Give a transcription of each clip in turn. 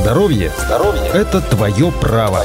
Здоровье – это твое право.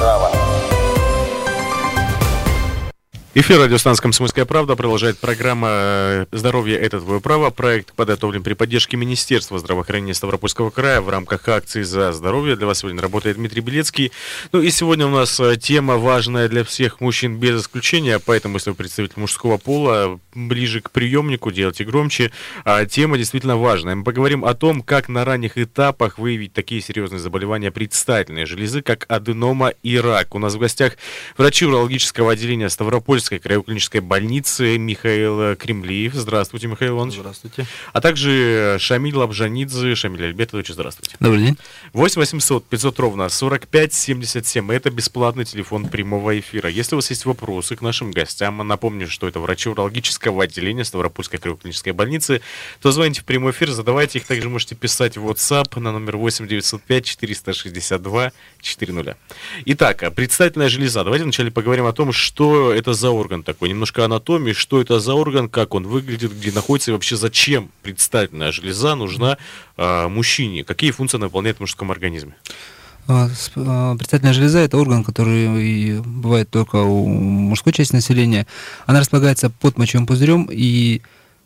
Эфир радиостанции «Комсомольская правда» продолжает программа «Здоровье – это твое право». Проект подготовлен при поддержке Министерства здравоохранения Ставропольского края в рамках акции «За здоровье». Для вас сегодня работает Дмитрий Белецкий. Ну и сегодня у нас тема важная для всех мужчин без исключения, поэтому, если вы представитель мужского пола, ближе к приемнику, делайте громче. Тема действительно важная. Мы поговорим о том, как на ранних этапах выявить такие серьезные заболевания предстательной железы, как аденома и рак. У нас в гостях врач урологического отделения Ставропольской краевой клинической больницы Михаил Кремлиев. Здравствуйте, Михаил Иванович. Здравствуйте. А также Шамиль Лабжанидзе. Шамиль Альбертович, здравствуйте. Добрый день. 8 800 500 ровно 45 77. Это бесплатный телефон прямого эфира. Если у вас есть вопросы к нашим гостям, напомню, что это врачи урологического отделения Ставропольской краевой клинической больницы, то звоните в прямой эфир, задавайте их. Также можете писать в WhatsApp на номер 8 905 462 400. Итак, предстательная железа. Давайте вначале поговорим о том, что это за орган такой, немножко анатомии, что это за орган, как он выглядит, где находится и вообще зачем предстательная железа нужна мужчине, какие функции она выполняет в мужском организме. Предстательная железа – это орган, который бывает только у мужской части населения. Она располагается под мочевым пузырем, и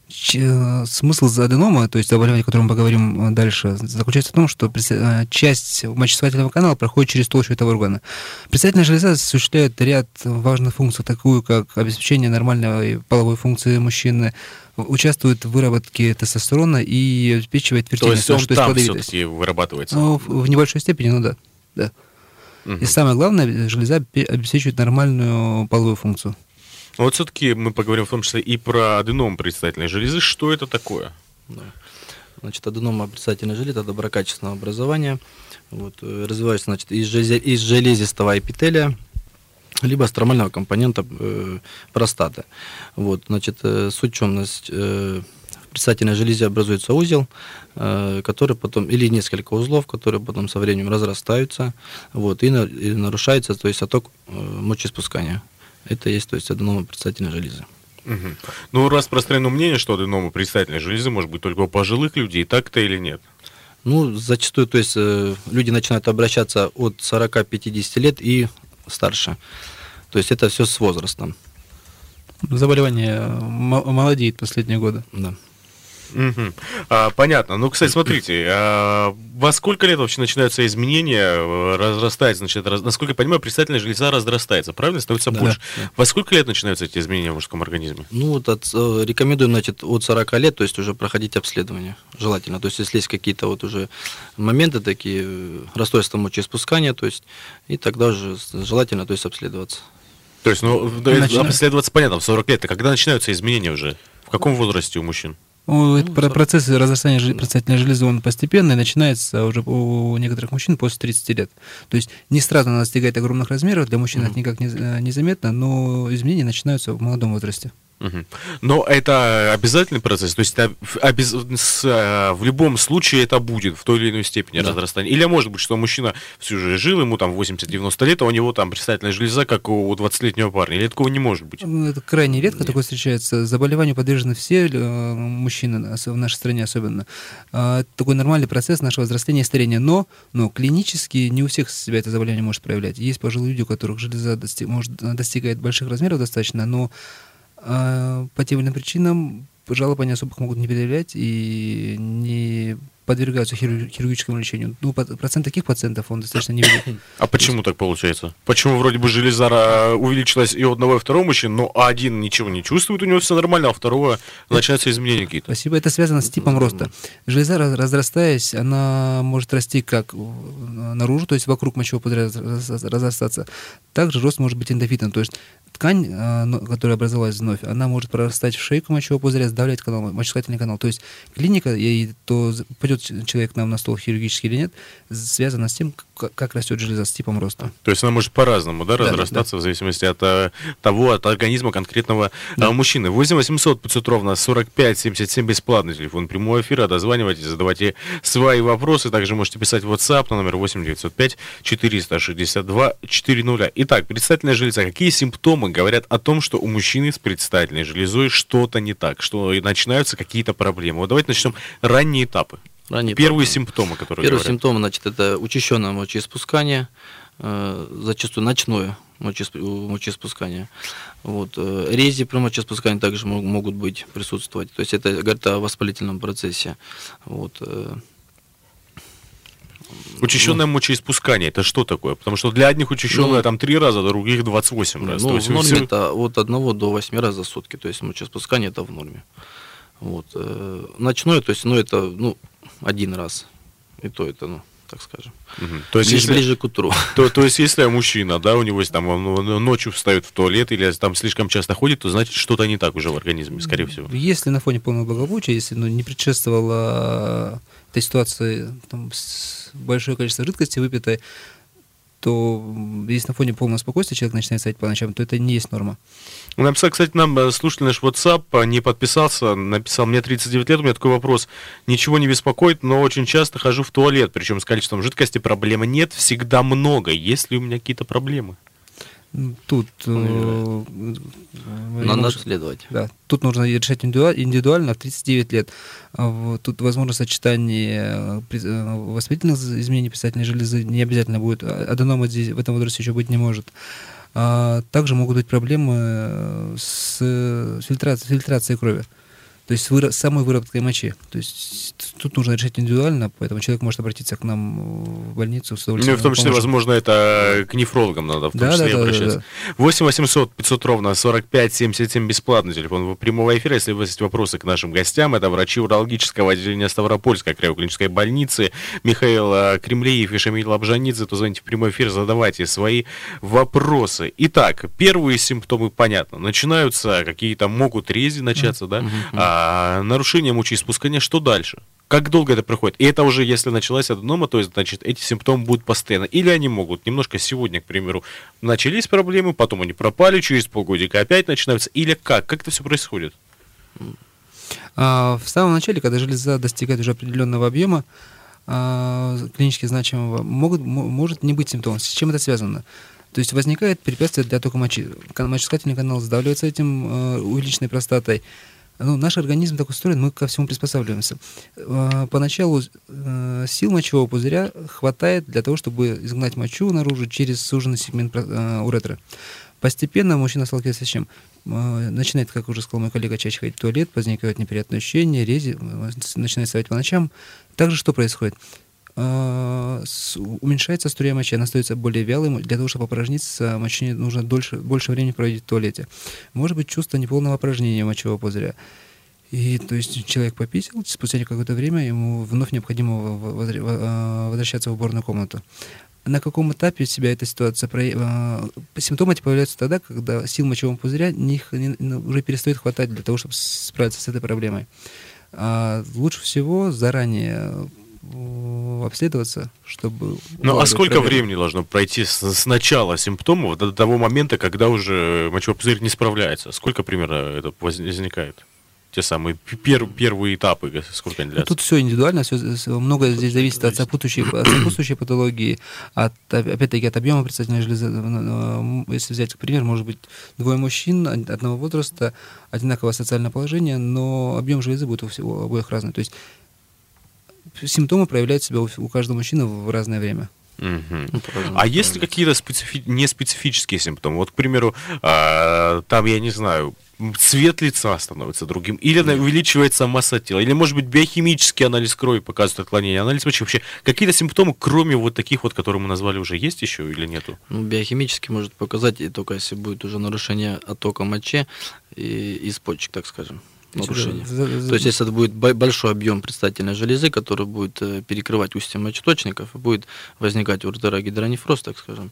смысл аденома, то есть заболевание, о котором мы поговорим дальше, заключается в том, что часть мочесвательного канала проходит через толщу этого органа. Предстательная железа осуществляет ряд важных функций, такую как обеспечение нормальной половой функции мужчины, участвует в выработке тестостерона и обеспечивает фертильность. То есть он там все-таки вырабатывается? Ну, в небольшой степени, ну да. Угу. И самое главное, железа обеспечивает нормальную половую функцию. Вот все-таки мы поговорим в том числе и про аденом предстательной железы. Что это такое? Да. Значит, аденома предстательной железы – это доброкачественное образование. Развивается, значит, из железистого эпителия, либо стромального компонента простаты. Значит, суть в чем? В предстательной железе образуется узел, который потом, или несколько узлов, которые потом со временем разрастаются, и нарушается, то есть отток мочеиспускания. Это есть, то есть аденома предстательной железы. Угу. Ну, распространено мнение, что аденома предстательной железы может быть только у пожилых людей, так-то или нет? Ну, зачастую, то есть люди начинают обращаться от 40-50 лет и старше. То есть это все с возрастом. Заболевание молодеет в последние годы. Да. Угу. Понятно. Ну, кстати, смотрите, во сколько лет вообще начинаются изменения, разрастается, значит, насколько я понимаю, предстательная железа разрастается, правильно? Становится больше. Да. Во сколько лет начинаются эти изменения в мужском организме? Ну, рекомендуем, значит, от 40 лет, то есть уже проходить обследование, желательно. То есть если есть какие-то уже моменты такие, расстройства мочеиспускания, то есть, и тогда уже желательно, то есть, обследоваться. То есть, обследоваться, понятно, в 40 лет. А когда начинаются изменения уже? В каком возрасте у мужчин? Процесс разрастания предстательной железы, он постепенный, начинается уже у некоторых мужчин после 30 лет. То есть не сразу она достигает огромных размеров, для мужчин это никак не заметно, но изменения начинаются в молодом возрасте. Но это обязательный процесс, то есть в любом случае это будет в той или иной степени разрастание. Или может быть, что мужчина всю жизнь жил, ему там 80-90 лет, а у него там предстательная железа, как у 20-летнего парня. Или такого не может быть? Это крайне редко такое встречается. Заболеванию подвержены все мужчины, в нашей стране особенно. Такой нормальный процесс нашего взросления и старения. Но клинически не у всех себя это заболевание может проявлять. Есть пожилые люди, у которых железа достигает больших размеров достаточно, но по тем или иным причинам жалоб они особых могут не предъявлять и не подвергаются хирургическому лечению. Процент таких пациентов, он достаточно невелик. А почему так получается? Почему вроде бы железа увеличилась и у одного, и у второго мужчины, но один ничего не чувствует, у него все нормально, а у второго начинаются изменения какие-то? Спасибо. Это связано с типом роста. Железа, разрастаясь, она может расти как наружу, то есть вокруг мочевого пузыря разрастаться. Также рост может быть эндофитным, то есть ткань, которая образовалась вновь, она может прорастать в шейку мочевого пузыря, сдавлять канал, мочеиспускательный канал. То есть клиника, то пойдет человек к нам на стол хирургически или нет, связана с тем, как растет железа, с типом роста. То есть она может по-разному, разрастаться в зависимости от организма конкретного мужчины. 8 800 500 ровно 45 77 бесплатный телефон прямого эфира. Дозванивайтесь, задавайте свои вопросы. Также можете писать в WhatsApp на номер 8 905 462 400. Итак, предстательная железа. Какие симптомы говорят о том, что у мужчины с предстательной железой что-то не так, что начинаются какие-то проблемы? Вот давайте начнем ранние этапы. Ранее Первые проблемы. симптомы, которые Первые говорят. симптомы, значит, это учащенное мочеиспускание, зачастую ночное мочеиспускание. Вот. Рези при мочеиспускании также могут быть, присутствовать. То есть это говорит о воспалительном процессе. Вот. Учащенное мочеиспускание, это что такое? Потому что для одних учащенное там 3 раза, для других 28 раз. Ну, То есть в норме всё- это от 1 до 8 раз за сутки. То есть мочеиспускание это в норме. Вот. Ночное, то есть, это 1 раз. И то это, так скажем. Мгм. То есть, если... Ближе к утру. То есть, если мужчина, да, у него есть там, он ночью встает в туалет или там слишком часто ходит, то значит что-то не так уже в организме, скорее всего. Если на фоне полного благополучия, если не предшествовало этой ситуации там, большое количество жидкости выпитой, то если на фоне полного спокойствия человек начинает встать по ночам, то это не есть норма. Написал, кстати, нам слушатель наш WhatsApp не подписался, написал: мне 39 лет, у меня такой вопрос: ничего не беспокоит, но очень часто хожу в туалет, причем с количеством жидкости проблемы нет, всегда много. Есть ли у меня какие-то проблемы? Тут Надо обследовать. Да, тут нужно решать индивидуально в 39 лет. Тут возможно сочетание воспалительных изменений предстательной железы, не обязательно будет. Аденома здесь в этом возрасте еще быть не может. Также могут быть проблемы с фильтрацией крови, то есть с самой выработкой мочи. То есть тут нужно решать индивидуально, поэтому человек может обратиться к нам в больницу с удовольствием. Ну, в том числе, возможно, это к нефрологам надо в том числе обращаться. 8 800 500 ровно 45 77 бесплатный телефон прямого эфира. Если у вас есть вопросы к нашим гостям, это врачи урологического отделения Ставропольской краевой клинической больницы Михаил Кремлеев и Шамиль Лабжанидзе, то звоните в прямой эфир, задавайте свои вопросы. Итак, первые симптомы понятно. Начинаются какие-то, могут рези начаться, да? Нарушение мочеиспускания, что дальше? Как долго это проходит? И это уже, если началась аденома, то есть, значит, эти симптомы будут постоянно. Или они могут немножко сегодня, к примеру, начались проблемы, потом они пропали, через полгодика опять начинаются. Или как? Как это все происходит? В самом начале, когда железа достигает уже определенного объема, клинически значимого, может не быть симптомов. С чем это связано? То есть возникает препятствие для тока мочи. Мочеиспускательный канал сдавливается этим увеличенной простатой. Наш организм так устроен, мы ко всему приспосабливаемся. Поначалу сил мочевого пузыря хватает для того, чтобы изгнать мочу наружу через суженный сегмент уретры. Постепенно мужчина сталкивается с чем? Начинает, как уже сказал мой коллега, чаще ходить в туалет, возникают неприятные ощущения, рези, начинает вставать по ночам. Также что происходит? Уменьшается струя мочи, она становится более вялой. Для того, чтобы опорожниться, мужчине нужно больше времени проводить в туалете. Может быть чувство неполного опорожнения мочевого пузыря. И то есть человек пописал, спустя какое-то время ему вновь необходимо возвращаться в уборную комнату. На каком этапе себя эта ситуация симптомы эти появляются тогда, когда сил мочевого пузыря уже перестает хватать для того, чтобы справиться с этой проблемой. Лучше всего заранее обследоваться, чтобы... А сколько времени должно пройти с начала симптомов до того момента, когда уже мочевой пузырь не справляется? Сколько примерно это возникает? Те самые первые этапы, сколько они длятся? Тут все индивидуально, многое здесь зависит от сопутствующей патологии, опять-таки от объема предстательной железы. Если взять, к примеру, может быть 2 мужчин одного возраста, одинаковое социальное положение, но объем железы будет у обоих разный. То есть симптомы проявляют себя у каждого мужчины в разное время. А есть ли какие-то неспецифические симптомы? Вот, к примеру, там, я не знаю, цвет лица становится другим, или увеличивается масса тела, или, может быть, биохимический анализ крови показывает отклонение, анализ мочи. Вообще, какие-то симптомы, кроме вот таких вот, которые мы назвали, уже есть еще или нету? Биохимически может показать, и только если будет уже нарушение оттока мочи из почек, так скажем. Нарушение. То есть, если это будет большой объем предстательной железы, который будет перекрывать устье мочеточников, будет возникать уретерогидронефроз, так скажем.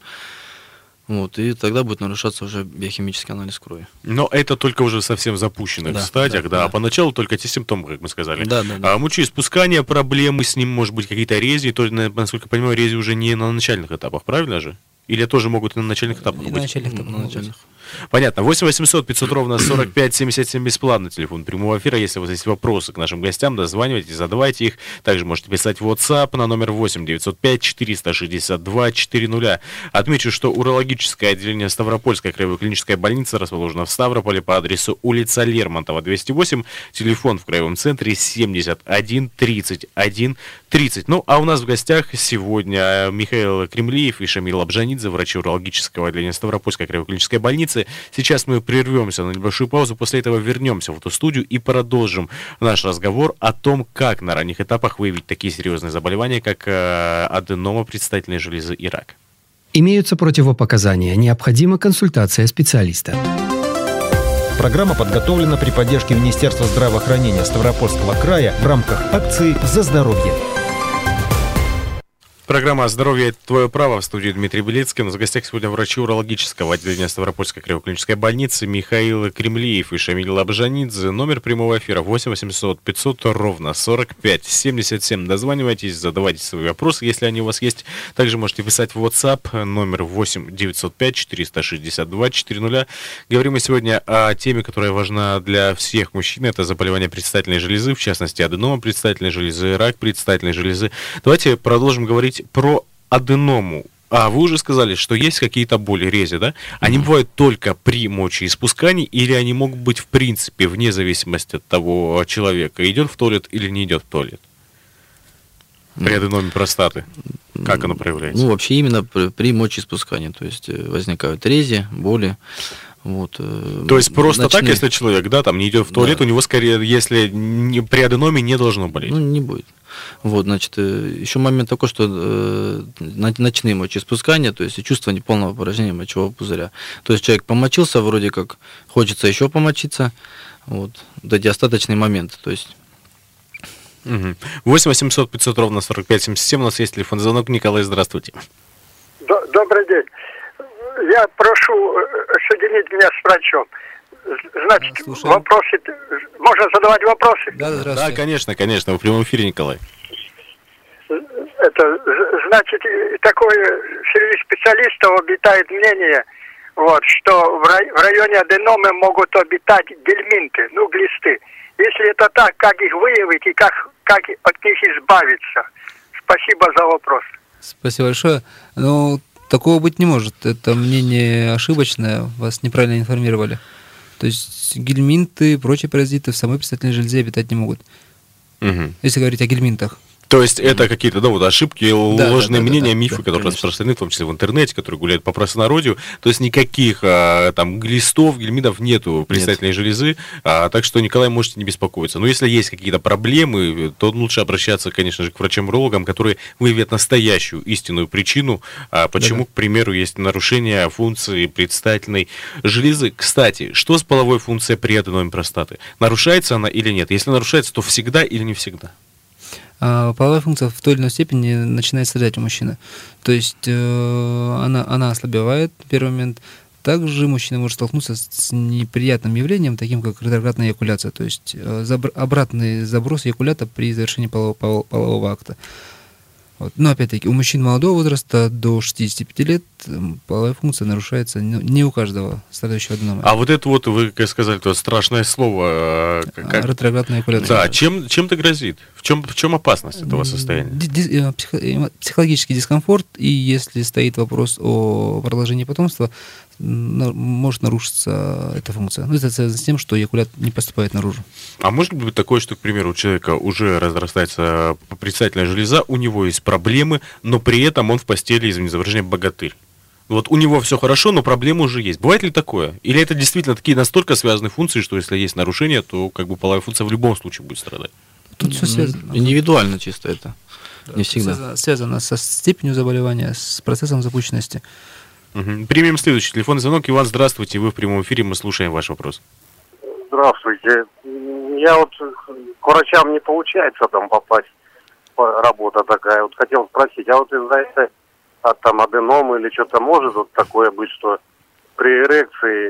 И тогда будет нарушаться уже биохимический анализ крови. Но это только уже совсем в запущенных стадиях, да. А поначалу только те симптомы, как мы сказали. Да. Мочеиспускание, проблемы с ним, может быть, какие-то рези, то, насколько я понимаю, рези уже не на начальных этапах, правильно же? Или тоже могут и на начальных этапах И быть? на начальных этапах На могут быть. начальных. Понятно. 8 800 500 ровно 45 77 бесплатный телефон прямого эфира. Если у вас есть вопросы к нашим гостям, дозванивайте, задавайте их. Также можете писать в WhatsApp на номер 8 905 462 400. Отмечу, что урологическое отделение Ставропольской краевой клинической больницы расположено в Ставрополе по адресу улица Лермонтова, 208. Телефон в краевом центре 71 31 30. Ну, а у нас в гостях сегодня Михаил Кремлиев и Шамиль Лабжанидзе, врачи урологического отделения Ставропольской краевой клинической больницы. Сейчас мы прервемся на небольшую паузу, после этого вернемся в эту студию и продолжим наш разговор о том, как на ранних этапах выявить такие серьезные заболевания, как аденома предстательной железы и рак. Имеются противопоказания. Необходима консультация специалиста. Программа подготовлена при поддержке Министерства здравоохранения Ставропольского края в рамках акции «За здоровье». Программа «Здоровье – это твое право». В студии Дмитрий Белецкий. У нас в гостях сегодня врачи урологического отделения Ставропольской краевой клинической больницы Михаил Кремлиев и Шамиль Лабжанидзе. Номер прямого эфира 8 800 500 ровно 45 77. Дозванивайтесь, задавайте свои вопросы, если они у вас есть. Также можете писать в WhatsApp номер 8 905 462 400. Говорим мы сегодня о теме, которая важна для всех мужчин. Это заболевание предстательной железы, в частности аденома предстательной железы, рак предстательной железы. Давайте продолжим говорить про аденому. Вы уже сказали, что есть какие-то боли, рези, да? Они бывают только при мочеиспускании или они могут быть в принципе вне зависимости от того человека, идет в туалет или не идет в туалет? При аденоме простаты. Как оно проявляется? Ну, вообще именно при мочеиспускании. То есть возникают рези, боли. Вот, то есть просто так, если человек, да, там не идет в туалет, да. У него скорее, если при аденоме не должно болеть. Ну, не будет. Вот, значит, еще момент такой, что ночные мочеиспускания, то есть чувство неполного опорожнения мочевого пузыря. То есть человек помочился, вроде как хочется еще помочиться. Вот эти остаточные моменты, то есть. 8 800 500 ровно 45 77. У нас есть телефон звонок. Николай, здравствуйте. Добрый день. Я прошу соединить меня с врачом. Значит, слушаем. вопросы... Можно задавать вопросы? Да, конечно. В прямом эфире, Николай. Значит, такое среди специалистов обитает мнение, вот, что в районе аденомы могут обитать гельминты, глисты. Если это так, как их выявить и как от них избавиться? Спасибо за вопрос. Спасибо большое. Такого быть не может. Это мнение ошибочное. Вас неправильно информировали. То есть гельминты и прочие паразиты в самой предстательной железе обитать не могут. Если говорить о гельминтах. То есть это какие-то ошибки, ложные мнения, мифы, которые конечно. распространены, в том числе в интернете, которые гуляют по простонародью. То есть никаких там глистов, гельминтов нету предстательной железы, так что, Николай, можете не беспокоиться. Но если есть какие-то проблемы, то лучше обращаться, конечно же, к врачам-урологам, которые выявят настоящую истинную причину, почему, к примеру, есть нарушение функции предстательной железы. Кстати, что с половой функцией при аденоме простаты? Нарушается она или нет? Если нарушается, то всегда или не всегда? Половая функция в той или иной степени начинает страдать у мужчины. То есть она ослабевает, первый момент. Также мужчина может столкнуться с неприятным явлением, таким как ретроградная эякуляция, то есть обратный заброс эякулята при завершении полового акта. Вот. Но опять-таки у мужчин молодого возраста до 65 лет половая функция нарушается не у каждого страдающего аденомой. А вот это вы, как сказали, то страшное слово. Ретроградная эякуляция. Да, чем это грозит? В чем опасность этого состояния? Психологический дискомфорт, и если стоит вопрос о продолжении потомства, может нарушиться эта функция. Это связано с тем, что эякулят не поступает наружу. А может быть такое, что, к примеру, у человека уже разрастается предстательная железа, у него есть проблемы, но при этом он в постели, извините за выражение, богатырь. Вот у него все хорошо, но проблемы уже есть. Бывает ли такое? Или это действительно такие настолько связанные функции, что если есть нарушение, то половая функция в любом случае будет страдать? Тут все связано. Индивидуально чисто это. Не всегда. Связано со степенью заболевания, с процессом запущенности. Примем следующий телефонный звонок. Иван, здравствуйте, вы в прямом эфире, мы слушаем ваш вопрос. Здравствуйте. Я к врачам не получается там попасть, работа такая. Хотел спросить, из-за аденомы или что-то может такое быть, что при эрекции,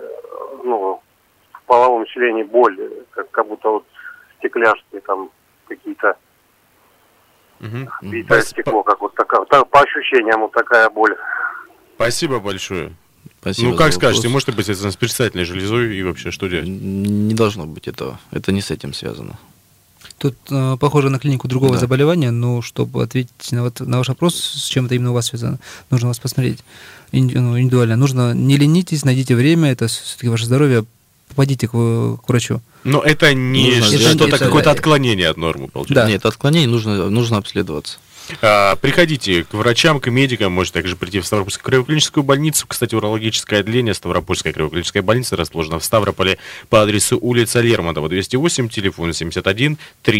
в половом члене боль, как будто стекляшки там какие-то, битое стекло, как такая, по ощущениям такая боль. Спасибо большое. Спасибо Ну, как за скажете, вопрос. может быть, это с предстательной железой и вообще что делать? Не должно быть этого. Это не с этим связано. Тут похоже на клинику другого Да. заболевания, но чтобы ответить на ваш вопрос, с чем это именно у вас связано, нужно вас посмотреть индивидуально. Нужно, не ленитесь, найдите время, это все-таки ваше здоровье, попадите к врачу. Но это не Нужно что-то, это- какое-то отклонение от нормы, получается. Да. Нет, отклонение нужно обследоваться. Приходите к врачам, к медикам, можете также прийти в Ставропольскую краевую клиническую больницу. Кстати, урологическое отделение Ставропольская краевая клиническая больница расположена в Ставрополе по адресу улица Лермонтова, 208, телефон 71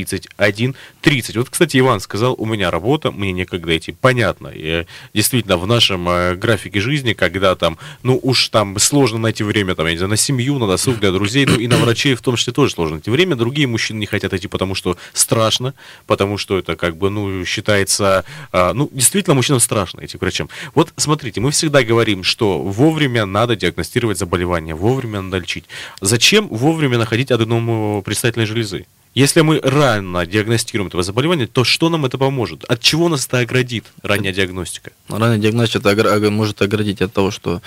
31 30. Вот, кстати, Иван сказал, у меня работа, мне некогда идти. Понятно. И, действительно, в нашем графике жизни, когда там, ну уж там сложно найти время, там, я не знаю, на семью, на досуг, для друзей, ну и на врачей в том числе тоже сложно найти время. Другие мужчины не хотят идти, потому что страшно, потому что это как бы, ну, считается, ну, действительно, мужчинам страшно идти к врачам. Вот смотрите, мы всегда говорим, что вовремя надо диагностировать заболевание, вовремя надо лечить. Зачем вовремя находить аденому предстательной железы? Если мы рано диагностируем это заболевание, то что нам это поможет? От чего нас это оградит, ранняя диагностика? Ранняя диагностика может оградить от того, что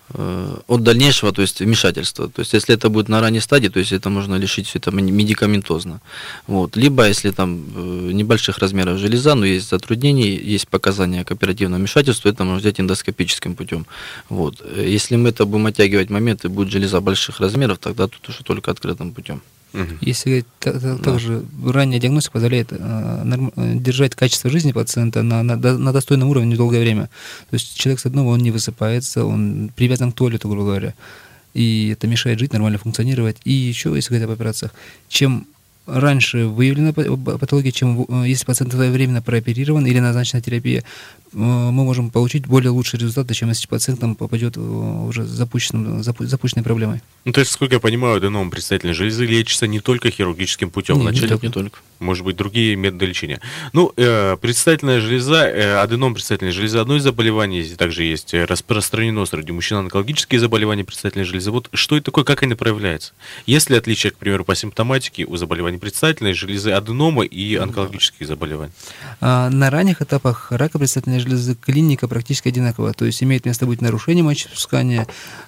от дальнейшего, то есть вмешательства. То есть если это будет на ранней стадии, то есть это можно лечить все это медикаментозно. Вот. Либо если там небольших размеров железа, но есть затруднения, есть показания к оперативному вмешательству, это можно взять эндоскопическим путем. Вот. Если мы это будем оттягивать момент, и будет железа больших размеров, тогда тут уже только открытым путем. Если также ранняя диагностика позволяет держать качество жизни пациента на достойном уровне долгое время. То есть человек с аденомой, он не высыпается, он привязан к туалету, грубо говоря. И это мешает жить, нормально функционировать. И еще, если говорить об операциях, чем раньше выявлена патология, чем если пациент своевременно прооперирован или назначена терапия, мы можем получить более лучшие результаты, чем если пациент там попадет уже с запущенной проблемой. Ну, то есть, сколько я понимаю, аденом предстательной железы лечится не только хирургическим путем. Не только. Может быть, другие методы лечения. Ну, предстательная железа, аденом предстательной железы, одно из заболеваний, также есть распространено среди мужчин онкологические заболевания предстательной железы. Вот что это такое, как они проявляются? Есть ли отличие, к примеру, по симптоматике у заболеваний предстательной железы, аденома и онкологических заболеваний? На ранних этапах рака предстательной железы клиника практически одинаковая, то есть имеет место быть нарушение мочеиспускания,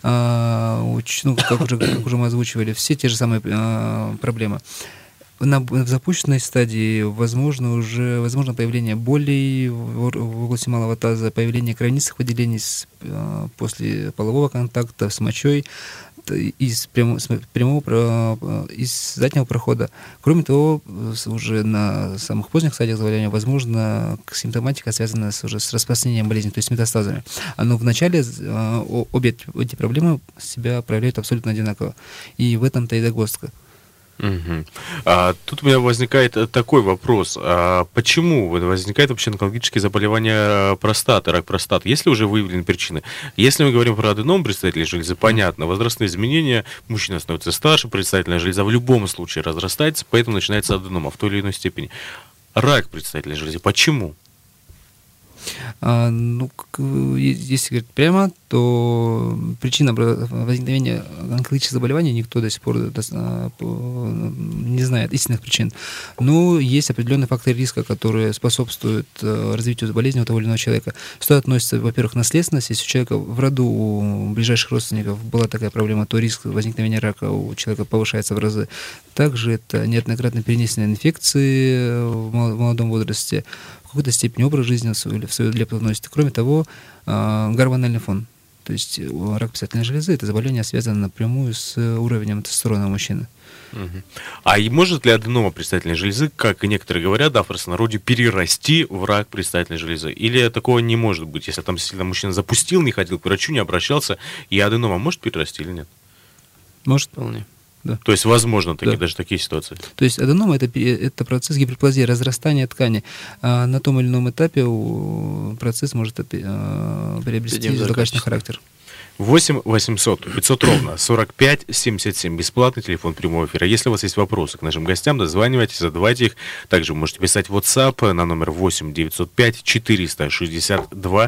как уже мы озвучивали, все те же самые проблемы. В запущенной стадии возможно появление болей в области малого таза, появление кровянистых выделений после полового контакта с мочой, из заднего прохода. Кроме того, уже на самых поздних стадиях заболевания возможно симптоматика, связанная уже с распространением болезни, то есть метастазами. Но вначале обе эти проблемы себя проявляют абсолютно одинаково. И в этом-то и загвоздка. Тут у меня возникает такой вопрос. Почему возникает вообще онкологические заболевания простаты, рак простаты? Если уже выявлены причины. Если мы говорим про аденом предстательной железы, понятно, возрастные изменения, мужчина становится старше, предстательная железа в любом случае разрастается, поэтому начинается аденома в той или иной степени. Рак предстательной железы. Почему? Если говорить прямо, то причина возникновения онкологических заболеваний никто до сих пор не знает истинных причин. Но есть определенные факторы риска, которые способствуют развитию болезни у того или иного человека. Сюда относится, во-первых, наследственность. Если у человека в роду, у ближайших родственников была такая проблема, то риск возникновения рака у человека повышается в разы. Также это неоднократно перенесенные инфекции в молодом возрасте, в какой-то степени образ жизни в свою лепту вносит. Кроме того, гормональный фон. То есть рак предстательной железы — это заболевание связано напрямую с уровнем тестостерона у мужчины. А и может ли аденома предстательной железы, как и некоторые говорят, в простонародье, перерасти в рак предстательной железы? Или такого не может быть, если там действительно мужчина запустил, не ходил к врачу, не обращался, и аденома может перерасти или нет? Может, вполне. Да. То есть, возможно, даже такие ситуации. То есть аденома — это процесс гиперплазии, разрастания ткани. А на том или ином этапе процесс может приобрести злокачественный характер. 8 800 500 ровно 45 77. Бесплатный телефон прямого эфира. Если у вас есть вопросы к нашим гостям, дозванивайтесь, задавайте их. Также вы можете писать в WhatsApp на номер 8 905 462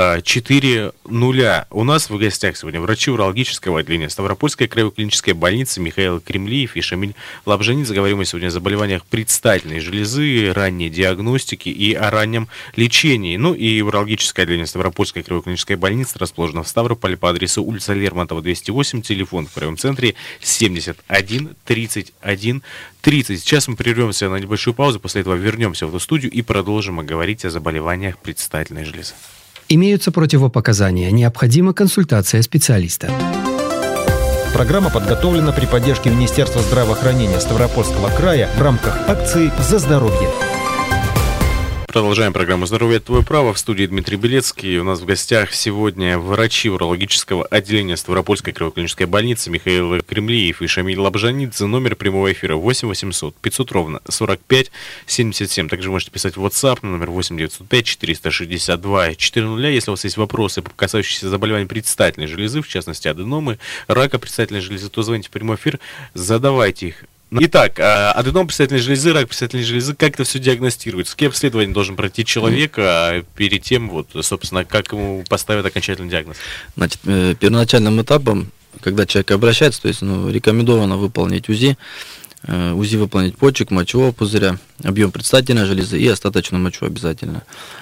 400. У нас в гостях сегодня врачи урологического отделения Ставропольской краевой клинической больницы Михаил Кремлиев и Шамиль Лабжанидзе. Говорим мы сегодня о заболеваниях предстательной железы, ранней диагностике и о раннем лечении. Ну и урологическое отделение Ставропольской краевой клинической больницы расположено в Ставрополе по адресу улица Лермонтова, 208, телефон в краевом центре 71 31 30. Сейчас мы прервемся на небольшую паузу, после этого вернемся в эту студию и продолжим говорить о заболеваниях предстательной железы. Имеются противопоказания. Необходима консультация специалиста. Программа подготовлена при поддержке Министерства здравоохранения Ставропольского края в рамках акции «За здоровье». Продолжаем программу «Здоровье – твое право». В студии Дмитрий Белецкий. У нас в гостях сегодня врачи урологического отделения Ставропольской краевой клинической больницы Михаил Кремлиев и Шамиль Лабжанидзе. Номер прямого эфира 8 800 500 ровно 45 77. Также можете писать в WhatsApp на номер 8 905 462 400. Если у вас есть вопросы, касающиеся заболеваний предстательной железы, в частности аденомы, рака предстательной железы, то звоните в прямой эфир, задавайте их. Итак, аденом предстательной железы, рак предстательной железы, как это все диагностируется? Какие обследования должен пройти человек перед тем, вот, собственно, как ему поставят окончательный диагноз? Значит, первоначальным этапом, когда человек обращается, то есть рекомендовано выполнить УЗИ, выполнить почек, мочевого пузыря, объем предстательной железы и остаточную мочу обязательно.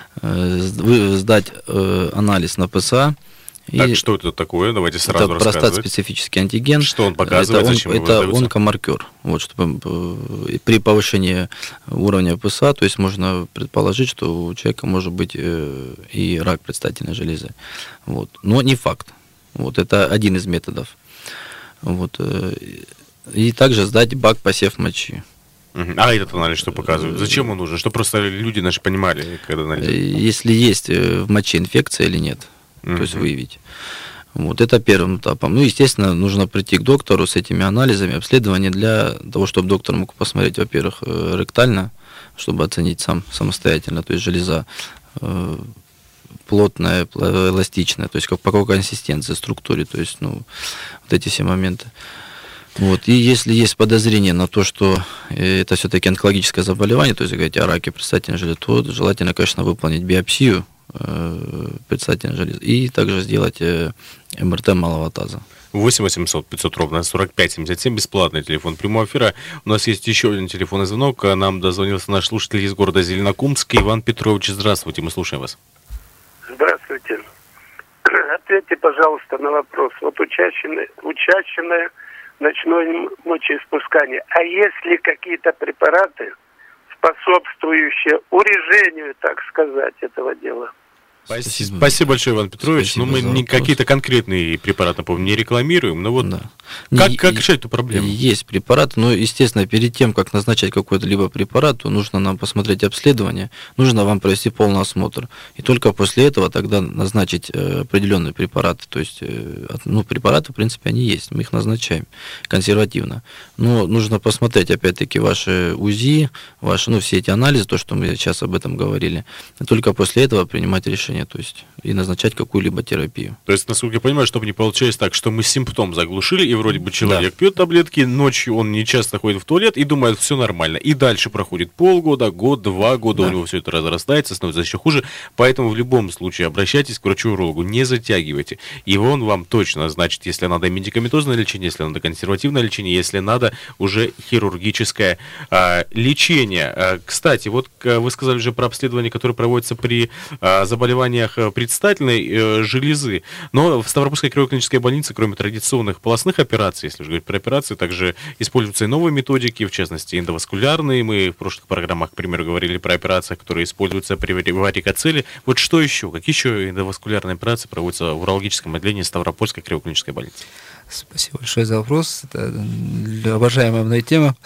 Сдать анализ на ПСА. Так, что это такое? Давайте сразу рассказывать. Это простат-специфический антиген. Что он показывает, зачем его Это выдается? онкомаркер. Вот, чтобы при повышении уровня ПСА, то есть можно предположить, что у человека может быть и рак предстательной железы. Вот. Но не факт. Вот, это один из методов. Вот. И также сдать бак посев мочи. А этот анализ что показывает? Зачем он нужен? Чтобы просто люди наши понимали, когда анализ? Если есть в моче инфекция или нет. То есть выявить. Вот это первым этапом. Ну, естественно, нужно прийти к доктору с этими анализами, обследование для того, чтобы доктор мог посмотреть, во-первых, ректально, чтобы оценить самостоятельно, то есть железа плотная, эластичная, то есть по какой консистенции, структуре, то есть, вот эти все моменты. Вот. И если есть подозрение на то, что это все-таки онкологическое заболевание, то есть говорить о раке предстательной железы, то желательно, конечно, выполнить биопсию предстательной железы и также сделать МРТ малого таза. 8 800 500 ровно 45 77, бесплатный телефон прямого эфира. У нас есть еще один телефонный звонок. Нам дозвонился наш слушатель из города Зеленокумск, Иван Петрович. Здравствуйте, мы слушаем вас. Здравствуйте. Ответьте, пожалуйста, на вопрос. Вот учащенное ночное мочеиспускание. А есть ли какие-то препараты, способствующие урежению, так сказать, этого дела? Спасибо большое, Иван Петрович. Спасибо, мы не какие-то конкретные препараты, напомню, не рекламируем, но вот как решать эту проблему? Есть препараты, но, естественно, перед тем, как назначать какой-то либо препарат, то нужно нам посмотреть обследование, нужно вам провести полный осмотр. И только после этого тогда назначить определенные препараты. То есть, препараты, в принципе, они есть, мы их назначаем консервативно. Но нужно посмотреть, опять-таки, ваши УЗИ, все эти анализы, то, что мы сейчас об этом говорили. И только после этого принимать решение. То есть и назначать какую-либо терапию. То есть, насколько я понимаю, чтобы не получилось так, что мы симптом заглушили, и вроде бы человек пьет таблетки, ночью он не часто ходит в туалет и думает, все нормально. И дальше проходит полгода, год, 2 года, у него все это разрастается, становится еще хуже. Поэтому в любом случае обращайтесь к врачу-урологу, не затягивайте. И он вам точно назначит, если надо медикаментозное лечение, если надо консервативное лечение, если надо уже хирургическое лечение. Кстати, вот вы сказали уже про обследование, которое проводится при заболеваниях предстательной железы. Но в Ставропольской краевой клинической больнице, кроме традиционных полостных операций, если же говорить про операции, также используются и новые методики, в частности, эндоваскулярные. Мы в прошлых программах, к примеру, говорили про операции, которые используются при варикоцеле. Вот что еще? Какие еще эндоваскулярные операции проводятся в урологическом отделении Ставропольской краевой клинической больницы? Спасибо большое за вопрос. Это обожаемая мной тема.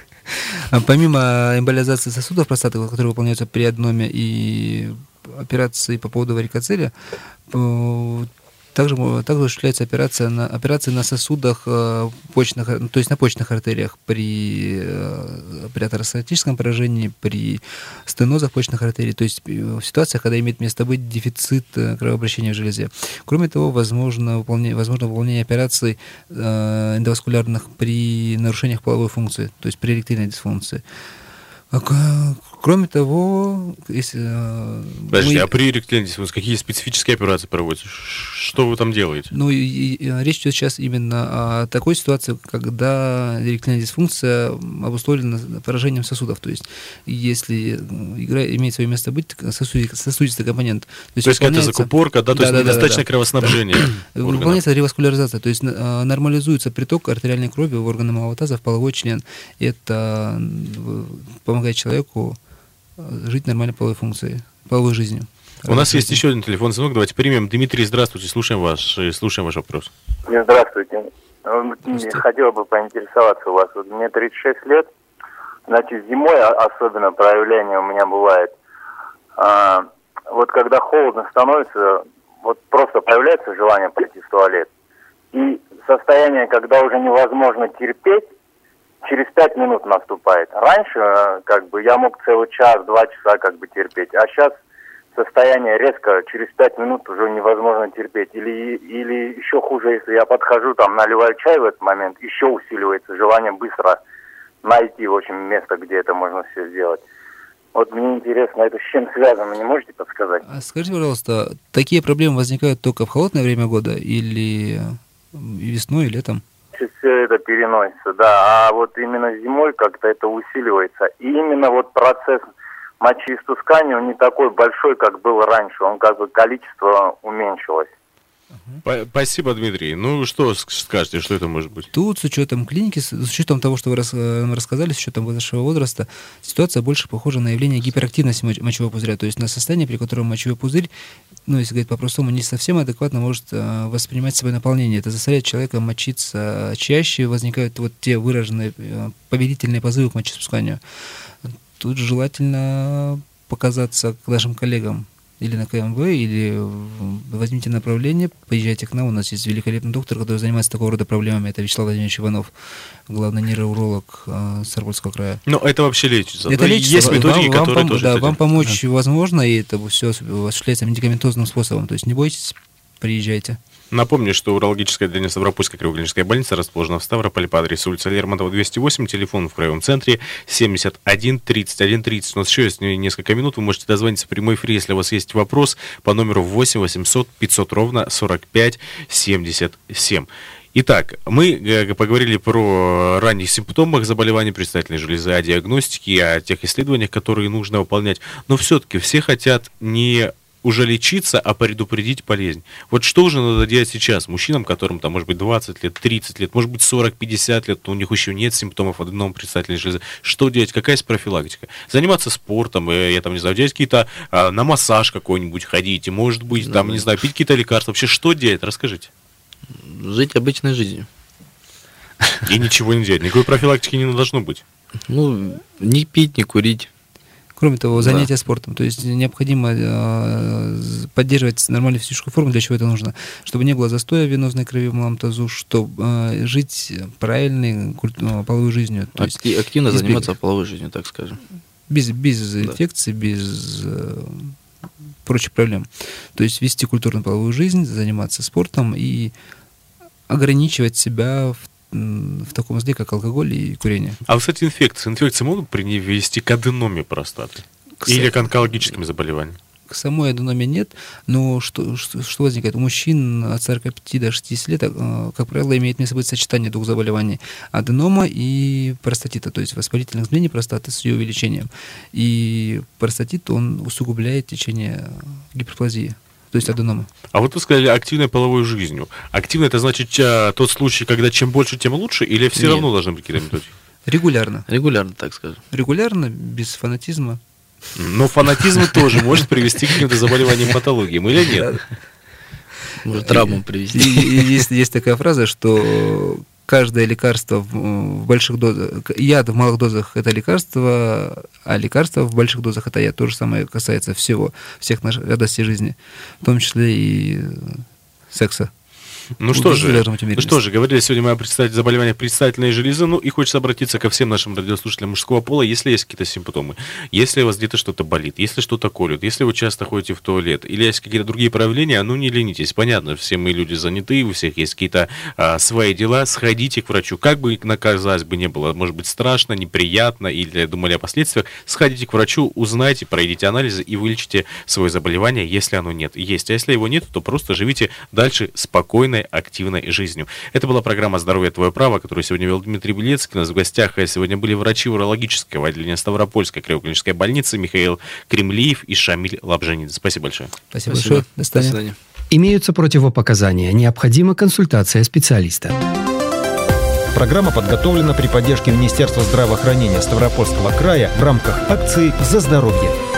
Помимо эмболизации сосудов простаты, которые выполняются при аденоме, и операции по поводу варикоцеля, Также осуществляется операции на сосудах почных, то есть на почных артериях при атеросклеротическом поражении, при стенозах почных артерий, то есть в ситуациях, когда имеет место быть дефицит кровообращения в железе. Кроме того, возможно выполнение операций эндоваскулярных при нарушениях половой функции, то есть при эректильной дисфункции. Кроме того, если... Подожди, а при эректильной дисфункции какие специфические операции проводятся? Что вы там делаете? Ну, речь идет сейчас именно о такой ситуации, когда эректильная дисфункция обусловлена поражением сосудов. То есть, если имеет свое место быть сосудистый компонент. То есть какая-то закупорка, да, то есть недостаточное кровоснабжение. Выполняется реваскуляризация, то есть нормализуется приток артериальной крови в органы малого таза, в половой член. Это помогает человеку жить нормальной половой жизнью. У нас есть еще один телефонный звонок. Давайте примем. Дмитрий, здравствуйте. Слушаем ваш вопрос. Здравствуйте. Хотел бы поинтересоваться у вас. Вот мне 36 лет. Значит, зимой особенно проявление у меня бывает. Вот когда холодно становится, вот просто появляется желание пойти в туалет. И состояние, когда уже невозможно терпеть, через 5 минут наступает. Раньше, я мог целый час, 2 часа терпеть, а сейчас состояние резко, через 5 минут уже невозможно терпеть. Или еще хуже, если я подхожу, наливаю чай в этот момент, еще усиливается желание быстро найти, в общем, место, где это можно все сделать. Вот мне интересно, это с чем связано, не можете подсказать? Скажите, пожалуйста, такие проблемы возникают только в холодное время года или весной, и летом? Все это переносится, да, а вот именно зимой как-то это усиливается. И именно вот процесс мочеиспускания, он не такой большой, как был раньше, он количество уменьшилось. Спасибо, Дмитрий. Ну, что скажете, что это может быть? Тут, с учетом клиники, с учетом того, что вы нам рассказали, с учетом вашего возраста, ситуация больше похожа на явление гиперактивности мочевого пузыря, то есть на состояние, при котором мочевой пузырь, если говорить по-простому, не совсем адекватно может воспринимать свое наполнение. Это заставляет человека мочиться чаще, возникают вот те выраженные повелительные позывы к мочеиспусканию. Тут желательно показаться к нашим коллегам или на КМВ, или возьмите направление, поезжайте к нам. У нас есть великолепный доктор, который занимается такого рода проблемами. Это Вячеслав Владимирович Иванов, главный нейроуролог Ставропольского края. Но это вообще лечится. Это лечится. Есть методики, которые тоже... Да, вам помочь возможно, и это все осуществляется медикаментозным способом. То есть не бойтесь, приезжайте. Напомню, что урологическое отделение Ставропольской краево-клинической больницы расположено в Ставрополе по адресу улица Лермонтова, 208, телефон в краевом центре 71 31 30. У нас еще есть несколько минут, вы можете дозвониться в прямой эфир, если у вас есть вопрос, по номеру 8 800 500 ровно 45 77. Итак, мы поговорили про ранних симптомах заболеваний предстательной железы, о диагностике, о тех исследованиях, которые нужно выполнять, но все-таки все хотят не уже лечиться, а предупредить болезнь. Вот что уже надо делать сейчас мужчинам, которым может быть 20 лет, 30 лет, может быть 40-50 лет, но у них еще нет симптомов аденома предстательной железы. Что делать? Какая есть профилактика? Заниматься спортом, делать какие-то, на массаж какой-нибудь ходить, может быть, пить какие-то лекарства. Вообще, что делать? Расскажите. Жить обычной жизнью. И ничего не делать. Никакой профилактики не должно быть. Не пить, не курить. Кроме того, занятия спортом. То есть необходимо поддерживать нормальную физическую форму. Для чего это нужно? Чтобы не было застоя венозной крови в малом тазу, чтобы жить правильной половой жизнью. То есть активно заниматься половой жизнью, так скажем. Без инфекций, без прочих проблем. То есть вести культурную половую жизнь, заниматься спортом и ограничивать себя в таком зле, как алкоголь и курение. А, кстати, инфекции могут привести к аденоме простаты? Или к онкологическим заболеваниям? К самой аденоме нет, но что возникает? У мужчин от 45 до 60 лет, как правило, имеет место быть сочетание двух заболеваний: аденома и простатита, то есть воспалительных изменений простаты с ее увеличением. И простатит, он усугубляет течение гиперплазии, то есть аденома. А вот вы сказали активной половой жизнью. Активно — это значит тот случай, когда чем больше, тем лучше, или все равно должны быть какие-то методики? Регулярно. Регулярно, так скажем. Регулярно, без фанатизма. Но фанатизм тоже может привести к каким-то заболеваниям, патологиям, или нет? Может травму привести. Есть такая фраза, что каждое лекарство в больших дозах, яд в малых дозах — это лекарство, а лекарство в больших дозах — это яд. То же самое касается всех наших радостей жизни, в том числе и секса. Ну что же, говорили сегодня мы о заболеваниях предстательной железы, и хочется обратиться ко всем нашим радиослушателям мужского пола, если есть какие-то симптомы, если у вас где-то что-то болит, если что-то колют, если вы часто ходите в туалет, или есть какие-то другие проявления, не ленитесь, понятно, все мы люди заняты, у всех есть какие-то свои дела, сходите к врачу, как бы, казалось бы, не было, может быть, страшно, неприятно, или думали о последствиях, сходите к врачу, узнайте, пройдите анализы и вылечите свое заболевание, если оно есть, а если его нет, то просто живите дальше спокойно, активной жизнью. Это была программа «Здоровье – твое право», которую сегодня вел Дмитрий Белецкий. У нас в гостях сегодня были врачи урологического отделения Ставропольской краево-клинической больницы Михаил Кремлиев и Шамиль Лабжанидзе. Спасибо большое. Спасибо большое. До свидания. Имеются противопоказания. Необходима консультация специалиста. Программа подготовлена при поддержке Министерства здравоохранения Ставропольского края в рамках акции «За здоровье».